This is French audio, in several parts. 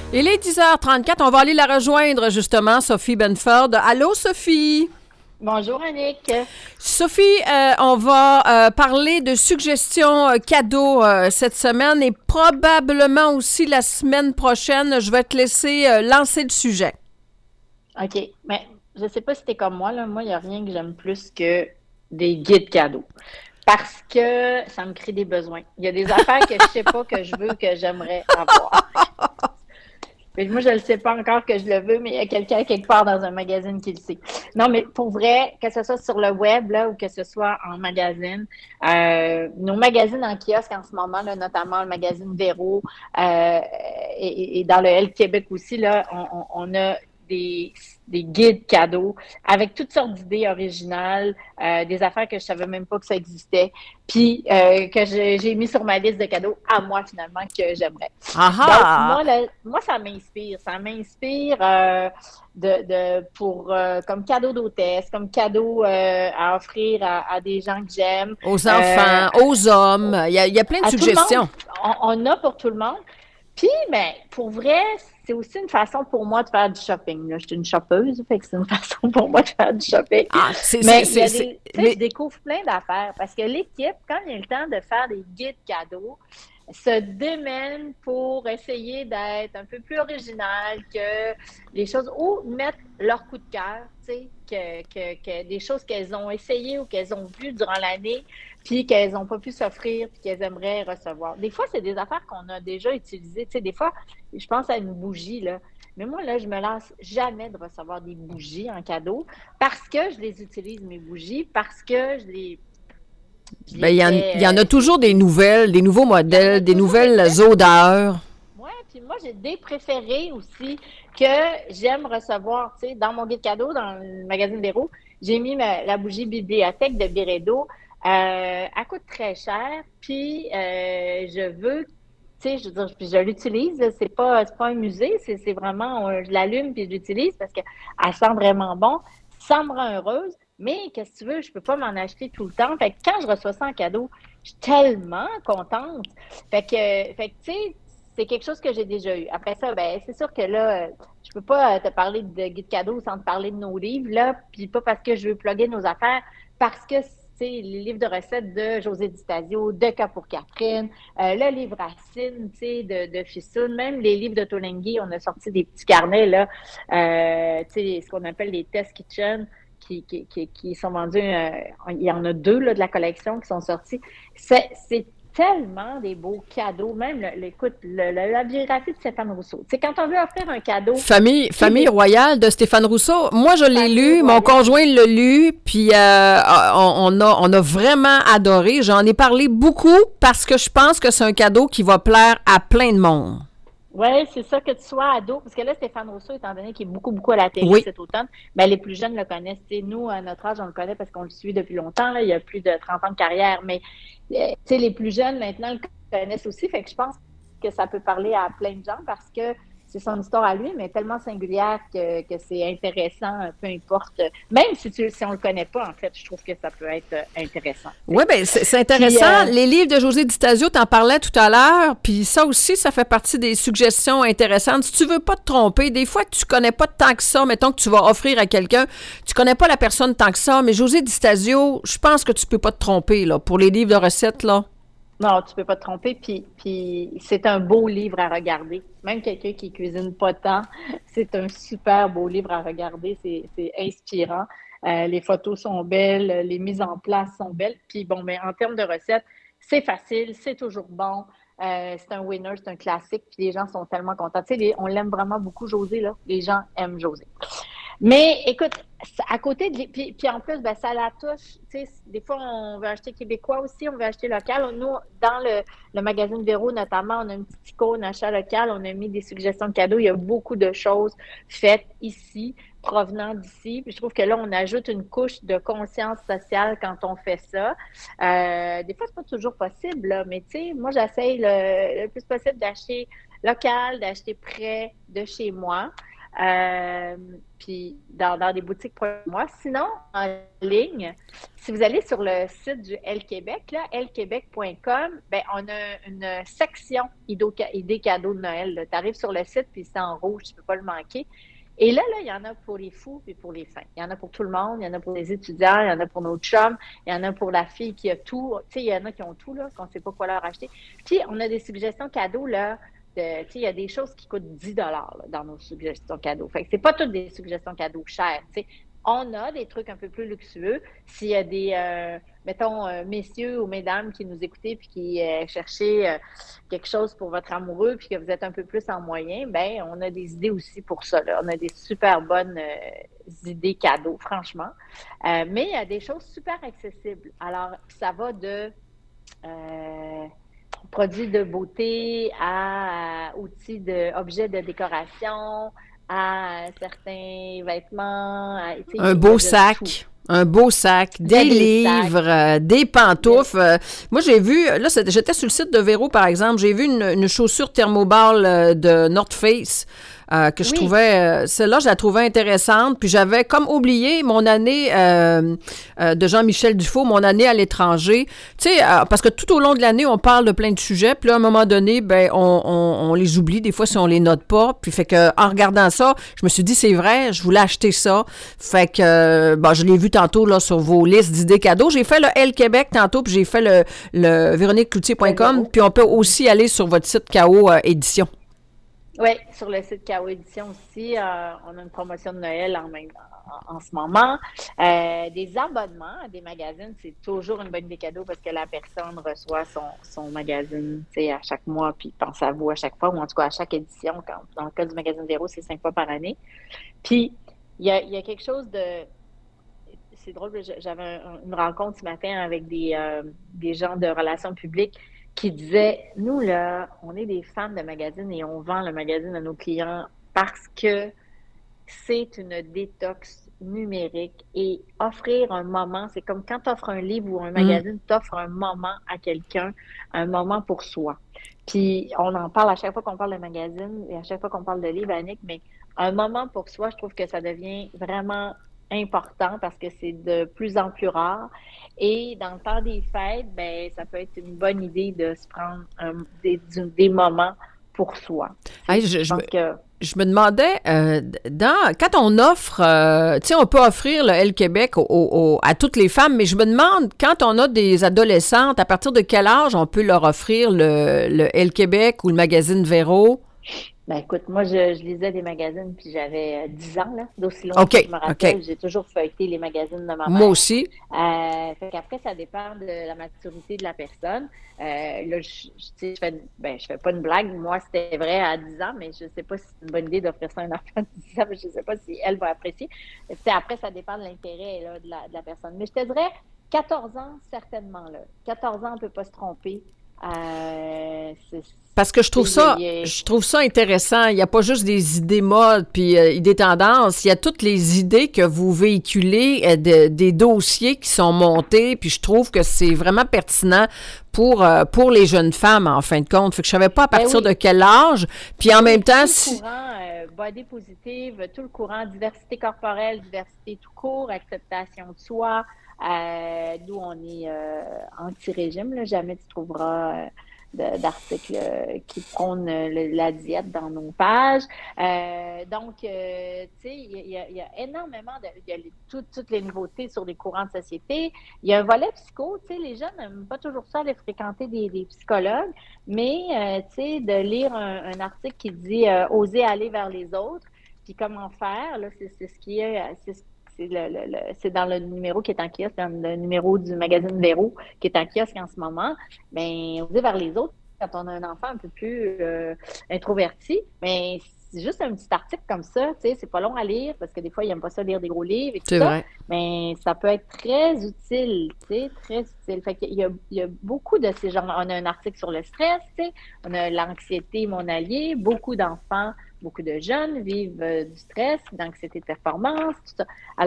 Il est 10h34. On va aller la rejoindre, justement, Sophie Benford. Allô, Sophie? Bonjour Annick. Sophie, on va parler de suggestions cadeaux cette semaine et probablement aussi la semaine prochaine. Je vais te laisser lancer le sujet. OK. Mais je sais pas si t'es comme moi, là. Moi, il n'y a rien que j'aime plus que des guides cadeaux. Parce que ça me crée des besoins. Il y a des affaires que je sais pas que je veux, que j'aimerais avoir. Puis moi, je ne sais pas encore que je le veux, mais il y a quelqu'un quelque part dans un magazine qui le sait. Non, mais pour vrai, que ce soit sur le web là, ou que ce soit en magazine, nos magazines en kiosque en ce moment, là, notamment le magazine Véro et dans le L Québec aussi, là, on a des guides cadeaux avec toutes sortes d'idées originales, des affaires que je savais même pas que ça existait, puis que j'ai mis sur ma liste de cadeaux à moi finalement que j'aimerais. Donc, Ah moi, ça m'inspire. Ça m'inspire pour comme cadeau d'hôtesse, comme cadeau à offrir à des gens que j'aime, aux euh, enfants, aux hommes. Il y a plein de à tout le monde. suggestions. On a pour tout le monde. Puis, ben, pour vrai, c'est aussi une façon pour moi de faire du shopping. Là. Je suis une shoppeuse, fait que c'est une façon pour moi de faire du shopping. Ah, c'est, c'est, Mais il y c'est, a c'est- des, tu sais, je mais découvre plein d'affaires parce que l'équipe, quand il y a le temps de faire des guides cadeaux, se démène pour essayer d'être un peu plus original que les choses ou mettre leur coup de cœur, tu sais, que des choses qu'elles ont essayées ou qu'elles ont vues durant l'année, puis qu'elles n'ont pas pu s'offrir, puis qu'elles aimeraient recevoir. Des fois, c'est des affaires qu'on a déjà utilisées. Tu sais, des fois, je pense à une bougie, là. Mais moi, là, je me lasse jamais de recevoir des bougies en cadeau parce que je les utilise, mes bougies, parce que je ben, les il y en fais. a toujours des nouvelles, des nouveaux Il y en a modèles, des toujours des nouvelles nouvelles. odeurs. Ouais, puis moi, j'ai des préférés aussi que j'aime recevoir. Tu sais, dans mon guide cadeau, dans le magazine Véro, j'ai mis la bougie bibliothèque de Biredo. Elle coûte très cher, puis je veux, tu sais, je veux dire, puis je l'utilise. Là, c'est pas un musée, c'est vraiment, je l'allume puis je l'utilise parce qu'elle sent vraiment bon. Ça me rend heureuse, mais qu'est-ce que tu veux, je peux pas m'en acheter tout le temps. Fait que quand je reçois ça en cadeau, je suis tellement contente. Fait que tu sais, c'est quelque chose que j'ai déjà eu. Après ça, ben c'est sûr que là, je peux pas te parler de guide cadeau sans te parler de nos livres, là, puis pas parce que je veux plugger nos affaires, parce que c'est les livres de recettes de José Di Stasio, de Cas pour Catherine, le livre Racine, tu sais, de Fissoun, même les livres de Tolenghi, on a sorti des petits carnets, là, tu sais, ce qu'on appelle les test kitchen, qui sont vendus, il y en a deux là, de la collection qui sont sortis. C'est tellement des beaux cadeaux, même, écoute, la biographie de Stéphane Rousseau. C'est quand on veut offrir un cadeau Famille québécois, royale de Stéphane Rousseau. Moi, je l'ai famille lu, mon royale. conjoint l'a lu, puis on a vraiment adoré. J'en ai parlé beaucoup parce que je pense que c'est un cadeau qui va plaire à plein de monde. Oui, c'est ça que tu sois ado, parce que là, Stéphane Rousseau, étant donné qu'il est beaucoup, beaucoup à la télé Oui. cet automne, ben, les plus jeunes le connaissent. T'sais, nous, à notre âge, on le connaît parce qu'on le suit depuis longtemps. Là, il y a plus de 30 ans de carrière, mais les plus jeunes, maintenant, le connaissent aussi. Fait que je pense que ça peut parler à plein de gens parce que c'est son histoire à lui, mais tellement singulière que c'est intéressant, peu importe. Même si on le connaît pas, en fait, je trouve que ça peut être intéressant. Oui, bien, c'est Puis, intéressant. Les livres de José Di Stasio, t'en parlais tout à l'heure, puis ça aussi, ça fait partie des suggestions intéressantes. Si tu veux pas te tromper, des fois, tu connais pas tant que ça, mettons que tu vas offrir à quelqu'un, tu connais pas la personne tant que ça, mais José Di Stasio, je pense que tu peux pas te tromper, là, pour les livres de recettes, là. non, tu peux pas te tromper. Puis c'est un beau livre à regarder. Même quelqu'un qui cuisine pas tant, c'est un super beau livre à regarder. C'est inspirant. Les photos sont belles, les mises en place sont belles. Puis bon, mais en termes de recettes, c'est facile, c'est toujours bon. C'est un winner, c'est un classique. Puis les gens sont tellement contents. Tu sais, on l'aime vraiment beaucoup, José, là. Les gens aiment José. Mais écoute, à côté de. Puis en plus, ben, ça la touche. Tu sais, des fois, on veut acheter québécois aussi, on veut acheter local. Nous, dans le magazine Véro, notamment, on a une petite icône achat local. On a mis des suggestions de cadeaux. Il y a beaucoup de choses faites ici, provenant d'ici. Puis je trouve que là, on ajoute une couche de conscience sociale quand on fait ça. Des fois, c'est pas toujours possible, là, mais tu sais, moi, j'essaye le plus possible d'acheter local, d'acheter près de chez moi. puis dans des boutiques pour moi. Sinon, en ligne, si vous allez sur le site du L Québec, là, lquebec.com, ben on a une section idées cadeaux de Noël. Tu arrives sur le site, puis c'est en rouge, tu ne peux pas le manquer. Et là, il y en a pour les fous et pour les fins. Il y en a pour tout le monde, il y en a pour les étudiants, il y en a pour nos chums, il y en a pour la fille qui a tout. Tu sais, il y en a qui ont tout, là, qu'on ne sait pas quoi leur acheter. Puis, on a des suggestions cadeaux, là. Tu sais, il y a des choses qui coûtent 10 là, dans nos suggestions cadeaux. Fait que c'est pas toutes des suggestions cadeaux chères, tu sais. On a des trucs un peu plus luxueux. S'il y a des, mettons, messieurs ou mesdames qui nous écoutaient puis qui cherchaient quelque chose pour votre amoureux puis que vous êtes un peu plus en moyen, ben on a des idées aussi pour ça, là. On a des super bonnes idées cadeaux, franchement. Mais il y a des choses super accessibles. Alors, ça va de produits de beauté à outils objets de décoration, à certains vêtements. Un beau sac. Un beau sac, des livres, des pantoufles. Moi, j'ai vu, là, j'étais sur le site de Véro, par exemple, j'ai vu une chaussure thermoball de North Face que je trouvais, celle-là, je la trouvais intéressante. Puis j'avais comme oublié mon année de Jean-Michel Dufault, mon année à l'étranger. Tu sais, parce que tout au long de l'année, on parle de plein de sujets. Puis là, à un moment donné, ben, on les oublie des fois si on les note pas. Puis fait que en regardant ça, je me suis dit, c'est vrai, je voulais acheter ça. Fait que, bon, je l'ai vu tantôt là sur vos listes d'idées cadeaux. J'ai fait le L Québec tantôt, puis j'ai fait le véroniquecloutier.com. Puis on peut aussi aller sur votre site KO Édition. Oui, sur le site KO Édition aussi, on a une promotion de Noël en ce moment. Des abonnements à des magazines, c'est toujours une bonne idée cadeau parce que la personne reçoit son magazine, tu sais, à chaque mois, puis pense à vous à chaque fois, ou en tout cas à chaque édition. Dans le cas du magazine Véro, c'est 5 fois par année. Puis, il y a quelque chose de... C'est drôle, j'avais une rencontre ce matin avec des gens de relations publiques qui disaient, nous, là, on est des fans de magazines et on vend le magazine à nos clients parce que c'est une détox numérique et offrir un moment, c'est comme quand tu offres un livre ou un magazine, tu offres un moment à quelqu'un, un moment pour soi. Puis, on en parle à chaque fois qu'on parle de magazine et à chaque fois qu'on parle de livre, Annick, mais un moment pour soi, je trouve que ça devient vraiment important parce que c'est de plus en plus rare. Et dans le temps des fêtes, ben ça peut être une bonne idée de se prendre des moments pour soi. Hey, je me demandais, quand on offre, tu sais, on peut offrir le L Québec à toutes les femmes, mais je me demande, quand on a des adolescentes, à partir de quel âge on peut leur offrir le L Québec ou le magazine Véro? Ben écoute, moi, je lisais des magazines, puis j'avais 10 ans, là, d'aussi longtemps que je me rappelle. J'ai toujours feuilleté les magazines de ma mère. Moi aussi. Fait qu'après, ça dépend de la maturité de la personne. Là, je fais pas une blague. Moi, c'était vrai à 10 ans, mais je sais pas si c'est une bonne idée d'offrir ça à un enfant de 10 ans, mais je sais pas si elle va apprécier. Après, ça dépend de l'intérêt là, de la personne. Mais je te dirais, 14 ans, certainement, là. 14 ans, on peut pas se tromper. Parce que je trouve ça intéressant. Il n'y a pas juste des idées modes puis idées tendances. Il y a toutes les idées que vous véhiculez, des dossiers qui sont montés. Puis je trouve que c'est vraiment pertinent pour les jeunes femmes, en fin de compte. Fait que je savais pas à partir de quel âge. Puis en même temps... Tout le courant body positive, tout le courant diversité corporelle, diversité tout court, acceptation de soi. Nous, on est anti-régime. Là. Jamais tu trouveras d'articles qui prônent la diète dans nos pages. Donc, tu sais, il y a énormément il y a toutes les nouveautés sur les courants de société. Il y a un volet psycho. Tu sais, les jeunes n'aiment pas toujours ça aller fréquenter des psychologues, mais tu sais, de lire un article qui dit « Oser aller vers les autres », puis comment faire, là, c'est ce qui est... C'est dans le numéro qui est en kiosque, dans le numéro du magazine Véro qui est en kiosque en ce moment. Bien, oser vers les autres, quand on a un enfant un peu plus introverti, bien, c'est juste un petit article comme ça, tu sais, c'est pas long à lire parce que des fois, ils n'aiment pas ça lire des gros livres et tout ça. Mais ça peut être très utile, tu sais, très utile. Fait qu'il y a beaucoup de ces genres. On a un article sur le stress, tu sais, on a l'anxiété, mon allié, beaucoup d'enfants. Beaucoup de jeunes vivent du stress, d'anxiété de performance, tout ça. Alors,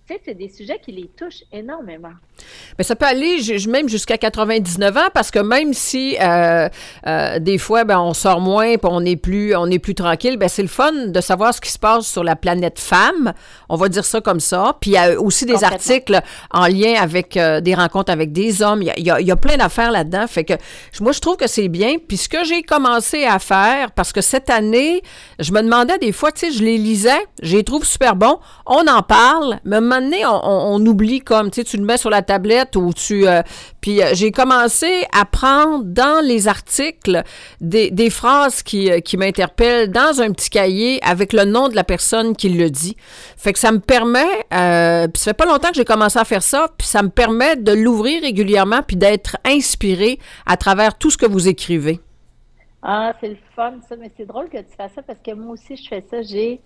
tu sais, c'est des sujets qui les touchent énormément. Mais ça peut aller même jusqu'à 99 ans parce que même si des fois on sort moins puis on est plus tranquille, c'est le fun de savoir ce qui se passe sur la planète femme, on va dire ça comme ça. Puis il y a aussi des articles en lien avec des rencontres avec des hommes. Il y a plein d'affaires là-dedans. Fait que moi je trouve que c'est bien. Puis ce que j'ai commencé à faire, parce que cette année, je me demandais des fois, tu sais, je les lisais, je les trouve super bons, on en parle, mais à un moment donné, on oublie comme, tu sais, tu le mets sur la tablette ou puis j'ai commencé à prendre dans les articles des phrases qui m'interpellent dans un petit cahier avec le nom de la personne qui le dit. Fait que ça me permet, puis ça fait pas longtemps que j'ai commencé à faire ça, puis ça me permet de l'ouvrir régulièrement puis d'être inspirée à travers tout ce que vous écrivez. Ah, c'est le fun, ça, mais c'est drôle que tu fasses ça parce que moi aussi, je fais ça. J'ai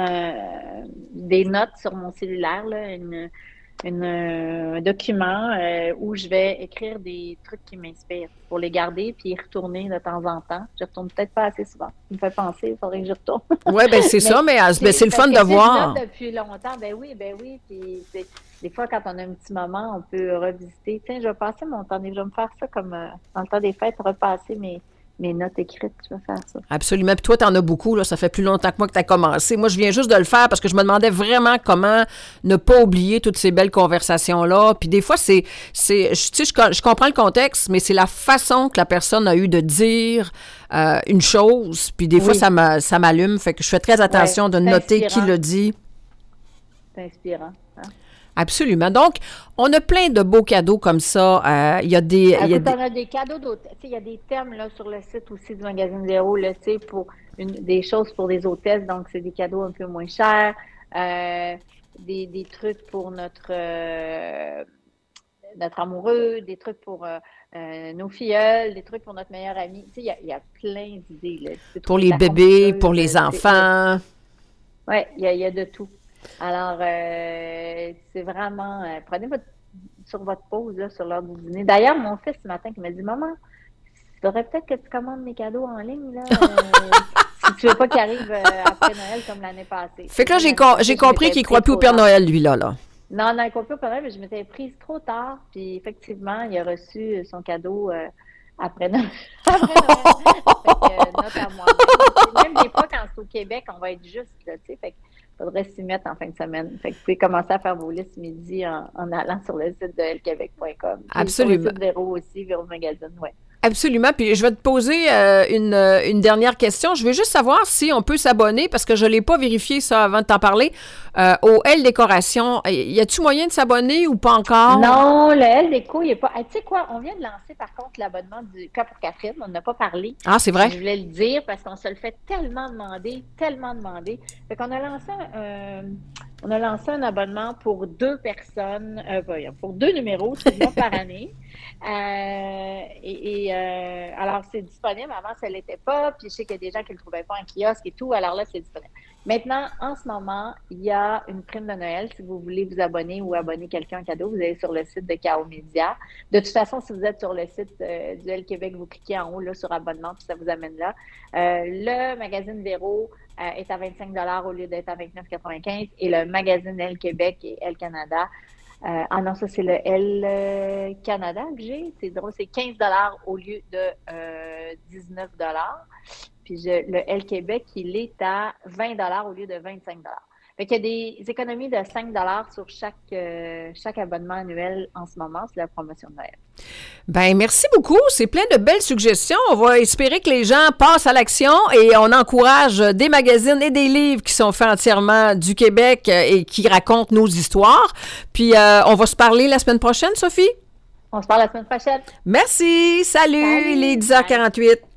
des notes sur mon cellulaire, là, un document où je vais écrire des trucs qui m'inspirent pour les garder puis y retourner de temps en temps. Je retourne peut-être pas assez souvent. Il me fait penser, il faudrait que j'y retourne. Oui, c'est ça, mais c'est le fun de voir. Je note depuis longtemps, ben oui. Puis des fois, quand on a un petit moment, on peut revisiter. Tiens, je vais passer mon temps, je vais me faire ça comme dans le temps des fêtes, repasser mes notes écrites, je vais faire ça. Absolument. Puis toi, tu en as beaucoup, là. Ça fait plus longtemps que moi que tu as commencé. Moi, je viens juste de le faire parce que je me demandais vraiment comment ne pas oublier toutes ces belles conversations-là. Puis des fois, je comprends le contexte, mais c'est la façon que la personne a eu de dire une chose. Puis des fois, ça m'allume. Fait que je fais très attention de noter qui le dit. C'est inspirant. Hein? Absolument. Donc, on a plein de beaux cadeaux comme ça. Il y a des... on a des cadeaux d'autres. Il y a des thèmes là, sur le site aussi du Magazine Véro, là, pour des choses pour des hôtesses. Donc, c'est des cadeaux un peu moins chers. Des trucs pour notre amoureux, des trucs pour nos filleuls, des trucs pour notre meilleure amie. Il y a plein d'idées. Là. Pour les bébés, pour les enfants. Oui, il y a de tout. Alors, c'est vraiment... prenez sur votre pause, là, sur l'heure du dîner. D'ailleurs, mon fils, ce matin, qui m'a dit « Maman, il faudrait peut-être que tu commandes mes cadeaux en ligne, là, si tu veux pas qu'ils arrivent après Noël comme l'année passée. » Fait que là, j'ai compris qu'il ne croit plus au Père Noël, lui, là. Non, il ne croit plus au Père Noël, mais je m'étais prise trop tard. Puis, effectivement, il a reçu son cadeau après Noël. Fait que, note à moi. Même des fois, quand c'est au Québec, on va être juste, là, tu sais, fait que il faudrait s'y mettre en fin de semaine. Fait que vous pouvez commencer à faire vos listes midi en allant sur le site de lquebec.com. Absolument. Sur le site Véro aussi, Véro Magazine, oui. Absolument. Puis je vais te poser une dernière question. Je veux juste savoir si on peut s'abonner, parce que je ne l'ai pas vérifié ça avant de t'en parler, au L Décoration. Y a-tu moyen de s'abonner ou pas encore? Non, le L Déco, il n'y a pas. Tu sais quoi, on vient de lancer par contre l'abonnement du Cas pour Catherine. On n'a pas parlé. Ah, c'est vrai? Je voulais le dire parce qu'on se le fait tellement demander. Fait qu'on a lancé un abonnement pour 2 personnes, pour 2 numéros, par année. Alors, c'est disponible. Avant, ça ne l'était pas. Puis, je sais qu'il y a des gens qui ne le trouvaient pas en kiosque et tout. Alors là, c'est disponible. Maintenant, en ce moment, il y a une prime de Noël. Si vous voulez vous abonner ou abonner quelqu'un en cadeau, vous allez sur le site de K.O. Média. De toute façon, si vous êtes sur le site du L Québec, vous cliquez en haut là, sur abonnement, puis ça vous amène là. Le magazine Véro est à 25 $ au lieu d'être à 29,95 et le magazine L Québec et L Canada. Non, ça, c'est le L Canada que j'ai. C'est drôle, c'est 15 $ au lieu de 19 $. Puis le L Québec, il est à 20 $ au lieu de 25 $. Fait qu'il y a des économies de 5 $ sur chaque abonnement annuel en ce moment. C'est la promotion de Noël. Bien, merci beaucoup. C'est plein de belles suggestions. On va espérer que les gens passent à l'action et on encourage des magazines et des livres qui sont faits entièrement du Québec et qui racontent nos histoires. Puis, on va se parler la semaine prochaine, Sophie? On se parle la semaine prochaine. Merci. Salut. Il est 10h48.